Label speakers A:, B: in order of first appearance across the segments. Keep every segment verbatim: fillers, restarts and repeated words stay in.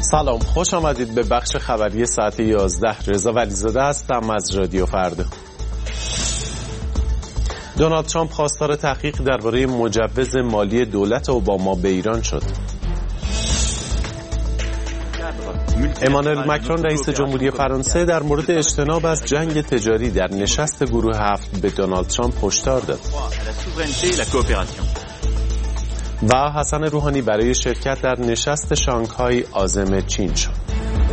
A: سلام، خوش آمدید به بخش خبری ساعت یازده. رضا ولیزاده هستم از رادیو فردا. دونالد ترامپ خواستار تحقیق درباره مجوز مالی دولت اوباما به ایران شد. امانوئل مکرون رئیس جمهوری فرانسه در مورد اجتناب از جنگ تجاری در نشست گروه هفت به دونالد ترامپ هشدار داد. و حسن روحانی برای شرکت در نشست شانگهای عازم چین شد.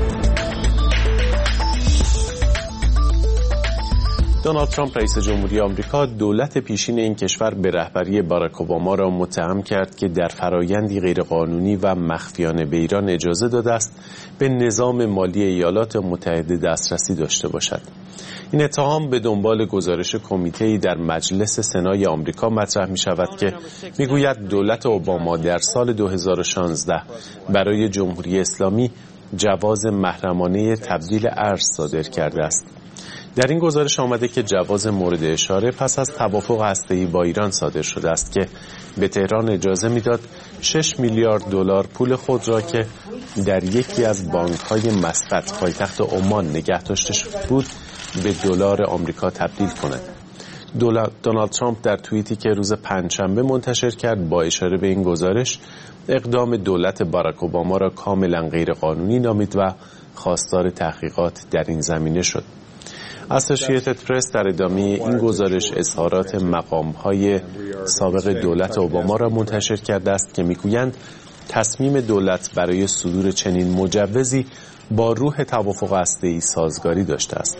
A: دونالد ترامپ رئیس جمهوری آمریکا دولت پیشین این کشور به رهبری باراک اوباما را متهم کرد که در فرایندی غیرقانونی و مخفیانه به ایران اجازه داده است به نظام مالی ایالات متحده دسترسی داشته باشد. این اتهام به دنبال گزارش کمیته‌ای در مجلس سنای آمریکا مطرح می شود که می گوید دولت اوباما در سال دو هزار و شانزده برای جمهوری اسلامی جواز محرمانه تبدیل ارز صادر کرده است. در این گزارش آمده که جواز مورد اشاره پس از توافق هسته‌ای با ایران صادر شده است که به تهران اجازه میداد شش میلیارد دلار پول خود را که در یکی از بانک‌های مسقط پایتخت عمان نگه داشته بود به دلار آمریکا تبدیل کند. دونالد ترامپ در توییتی که روز پنجشنبه منتشر کرد با اشاره به این گزارش اقدام دولت باراک اوباما را کاملا غیرقانونی نامید و خواستار تحقیقات در این زمینه شد. اسوسییتد پرس در ادامه این گزارش اظهارات مقام‌های سابق دولت اوباما را منتشر کرده است که می‌گویند تصمیم دولت برای صدور چنین مجوزی با روح توافق هسته‌ای سازگاری داشته است.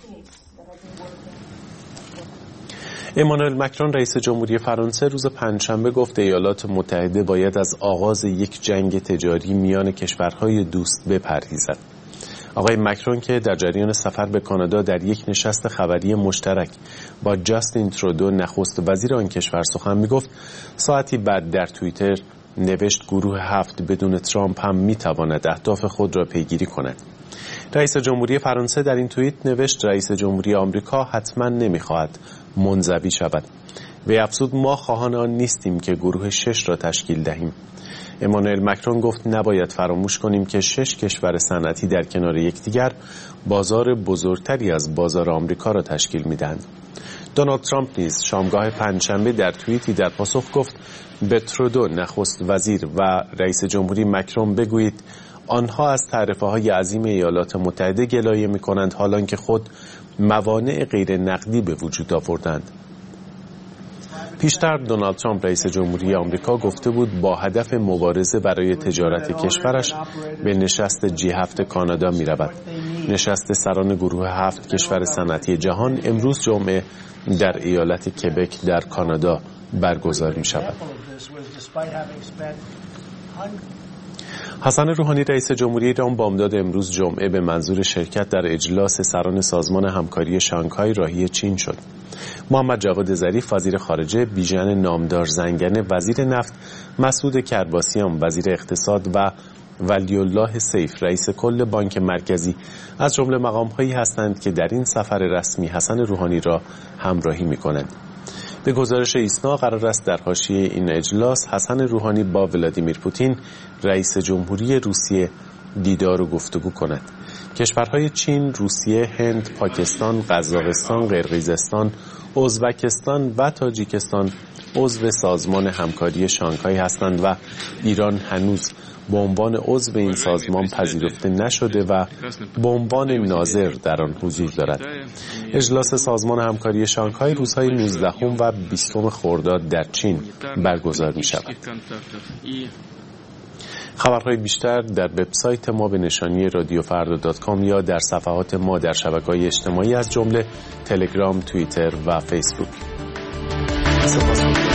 A: امانوئل مکرون رئیس جمهوری فرانسه روز پنجشنبه گفت ایالات متحده باید از آغاز یک جنگ تجاری میان کشورهای دوست بپرهیزد. آقای مکرون که در جریان سفر به کانادا در یک نشست خبری مشترک با جاستین ترودو نخست وزیر آن کشور سخن می‌گفت، ساعتی بعد در توییتر نوشت گروه هفت بدون ترامپ هم می‌تواند اهداف خود را پیگیری کند. رئیس جمهوری فرانسه در این توییت نوشت رئیس جمهوری آمریکا حتما نمی‌خواهد منزوی شود. وی افزود ما خواهان آن نیستیم که گروه شش را تشکیل دهیم. امانوئل مکرون گفت نباید فراموش کنیم که شش کشور صنعتی در کنار یکدیگر بازار بزرگتری از بازار آمریکا را تشکیل می‌دهند. دونالد ترامپ نیز شامگاه پنجشنبه در توییتی در پاسخ گفت به ترودو نخست وزیر و رئیس جمهوری مکرون بگویید آنها از تعرفه‌های عظیم ایالات متحده گلایه می‌کنند حالان که خود موانع غیر نقدی به وجود آوردند. پیشتر دونالد ترامپ رئیس جمهوری آمریکا گفته بود با هدف مبارزه برای تجارت کشورش به نشست جی هفت کانادا می رود. نشست سران گروه هفت کشور صنعتی جهان امروز جمعه در ایالت کبک در کانادا برگزار می شود. حسن روحانی رئیس جمهوری ایران بامداد امروز جمعه به منظور شرکت در اجلاس سران سازمان همکاری شانگهای راهی چین شد. محمد جواد ظریف وزیر خارجه، بیژن نامدار زنگنه وزیر نفت، مسعود کرباسیان وزیر اقتصاد و ولی الله سیف رئیس کل بانک مرکزی از جمله مقام‌هایی هستند که در این سفر رسمی حسن روحانی را همراهی می‌کنند. به گزارش ایسنا قرار است در حاشیه این اجلاس حسن روحانی با ولادیمیر پوتین رئیس جمهوری روسیه دیدار و گفتگو کند. کشورهای چین، روسیه، هند، پاکستان، قزاقستان، قرقیزستان، ازبکستان و تاجیکستان عضو سازمان همکاری شانگهای هستند و ایران هنوز به عنوان عضو این سازمان پذیرفته نشده و به عنوان ناظر در آن حضور دارد. اجلاس سازمان همکاری شانگهای روزهای نوزدهم و بیستم خرداد در چین برگزار می شود. خبرهای بیشتر در وبسایت ما به نشانی رادیو فردا دات کام یا در صفحات ما در شبکه‌های اجتماعی از جمله تلگرام، توییتر و فیسبوک. سپاسگزارم.